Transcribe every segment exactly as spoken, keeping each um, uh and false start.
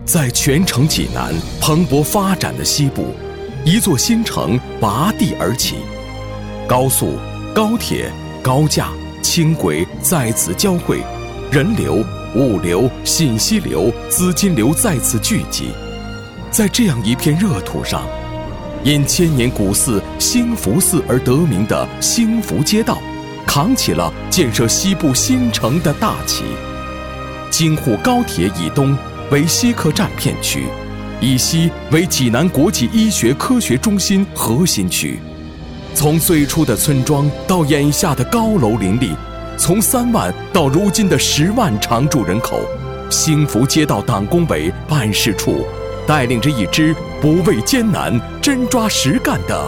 在全城济南蓬勃发展的西部，一座新城拔地而起，高速、高铁、高架、轻轨在此交汇，人流、物流、信息流、资金流在此聚集。在这样一片热土上，因千年古寺兴福寺而得名的兴福街道，扛起了建设西部新城的大旗。京沪高铁以东为西客站片区，以西为济南国际医学科学中心核心区。从最初的村庄到眼下的高楼林立，从三万到如今的十万常住人口，兴福街道党工委办事处带领着一支不畏艰难、真抓实干的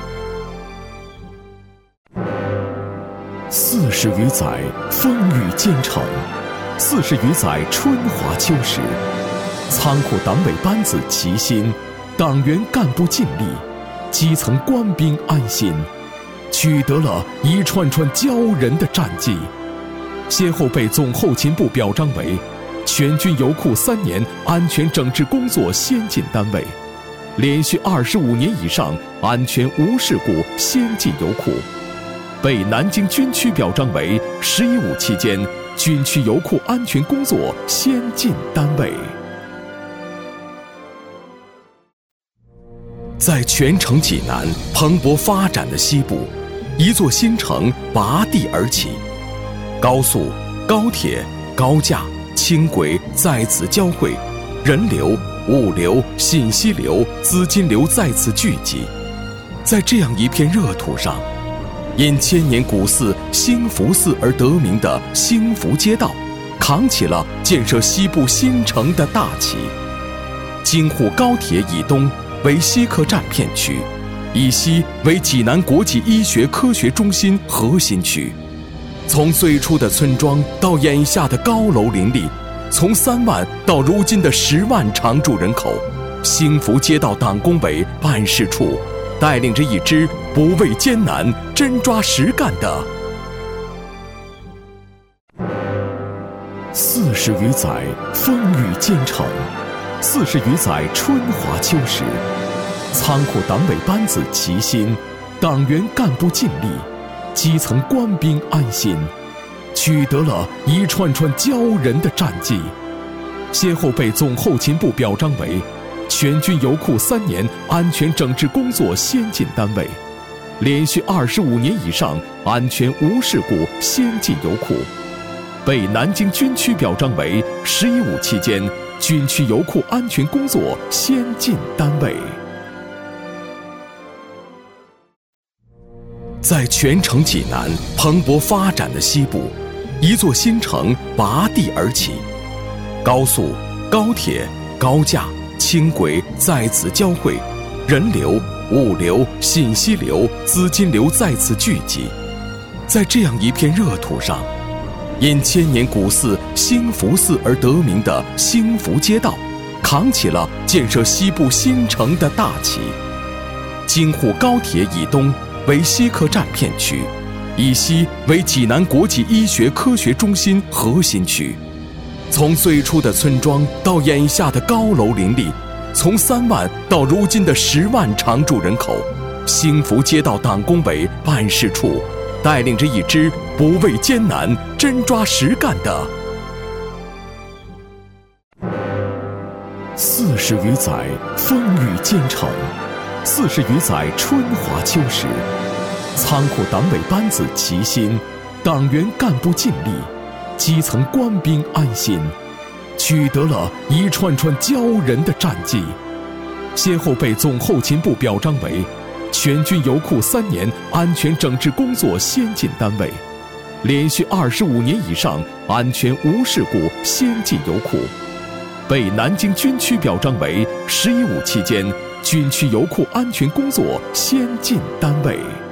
四十余载风雨兼程，四十余载春华秋实，仓库党委班子齐心，党员干部尽力，基层官兵安心，取得了一串串骄人的战绩，先后被总后勤部表彰为全军油库三年安全整治工作先进单位，连续二十五年以上安全无事故先进油库，被南京军区表彰为十一五期间军区油库安全工作先进单位。在全城济南蓬勃发展的西部，一座新城拔地而起，高速、高铁、高架、轻轨在此交汇，人流、物流、信息流、资金流在此聚集。在这样一片热土上，因千年古寺兴福寺而得名的兴福街道，扛起了建设西部新城的大旗。京沪高铁以东为西客站片区，以西为济南国际医学科学中心核心区。从最初的村庄到眼下的高楼林立，从三万到如今的十万常住人口，兴福街道党工委办事处带领着一支不畏艰难、真抓实干的四十余载风雨兼程，四十余载春华秋实，仓库党委班子齐心，党员干部尽力，基层官兵安心，取得了一串串骄人的战绩，先后被总后勤部表彰为全军油库三年安全整治工作先进单位，连续二十五年以上安全无事故先进油库，被南京军区表彰为十一五期间军区油库安全工作先进单位。在全城济南蓬勃发展的西部，一座新城拔地而起，高速、高铁、高架、轻轨在此交汇，人流、物流、信息流、资金流在此聚集。在这样一片热土上，因千年古寺兴福寺而得名的兴福街道，扛起了建设西部新城的大旗。京沪高铁以东为西客站片区，以西为济南国际医学科学中心核心区。从最初的村庄到眼下的高楼林立，从三万到如今的十万常住人口，兴福街道党工委办事处带领着一支不畏艰难、真抓实干的四十余载风雨兼程，四十余载春华秋实，仓库党委班子齐心，党员干部尽力，基层官兵安心，取得了一串串骄人的战绩，先后被总后勤部表彰为全军油库三年安全整治工作先进单位，连续二十五年以上安全无事故先进油库，被南京军区表彰为十一五期间军区油库安全工作先进单位。